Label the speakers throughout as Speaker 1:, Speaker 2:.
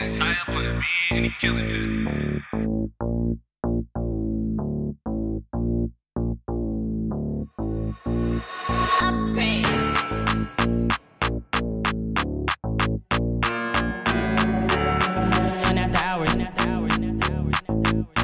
Speaker 1: and tie up on the beat and he killing it.
Speaker 2: Upgrade. One after hours, not the hours, not the hours, not the hours.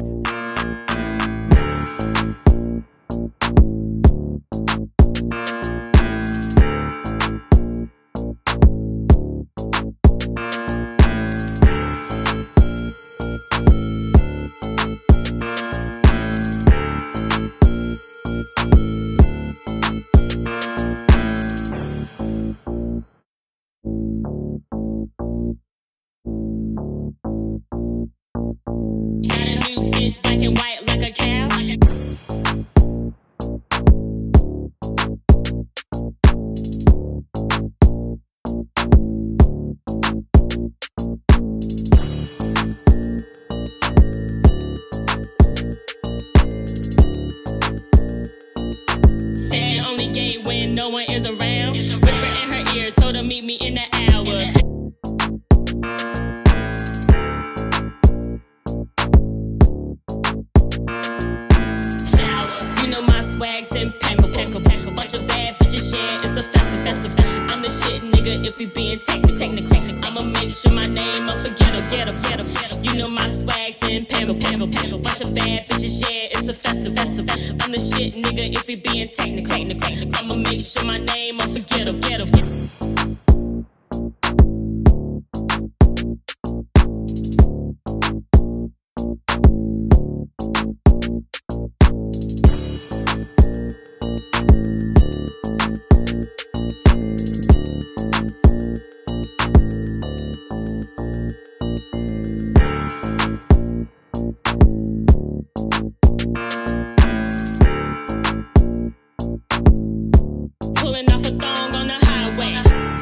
Speaker 2: Got a new bitch, black and white like a cow. Said she only gay when no one is around. Whisper in her ear, told her meet me in the hour. You know my swag's impeccable. Bunch of bad bitches, yeah, it's a festive. I'm the shit, nigga, if we being technical. I'ma make sure my name up and get em. You know my swag's impeccable. Bunch of bad bitches, yeah, it's a festive. I'm the shit, nigga, if we being technical. I'ma make sure my name up and get em. Pulling off a thong on the highway.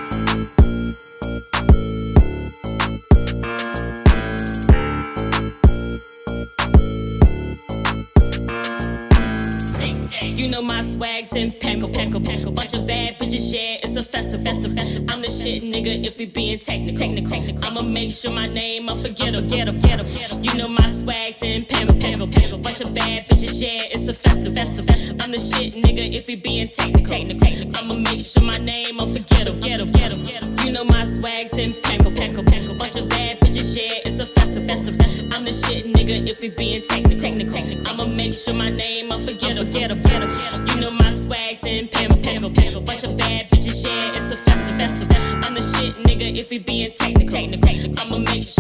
Speaker 2: You know my swag's impeccable. Bunch of bad bitches, yeah, it's a festive. I'm the shit, nigga, if we being technical. I'ma make sure my name up and get em. You know my swag's impeccable. Bunch of bad bitches, yeah, it's a festive. I'm the shit, nigga, if we being technical. I'ma make sure my name up and get em. You know my swag's impeccable. Bunch of bad bitches, yeah, it's a festive. I'm the shit, nigga, if we being technical. I'ma make sure my name up and get em. You know my swag's impeccable. Bunch of bad bitches, yeah, it's a festive. I'm the shit, nigga, if we being technical. I'ma make sure my name up and get em. You know my swag's impeccable. Bunch of bad bitches, yeah, it's a festive. I'm the shit, nigga, if we being technical. I'ma make sure my name up and get em. You know my swag's impeccable. Bunch of bad bitches, yeah, it's a festive. I'm the shit, nigga, if we being technical. I'ma make sure my name up and get em. You know my swag's impeccable. Bunch of bad bitches, yeah, it's a festive. I'm the shit, nigga, if we being technical. I'ma make sure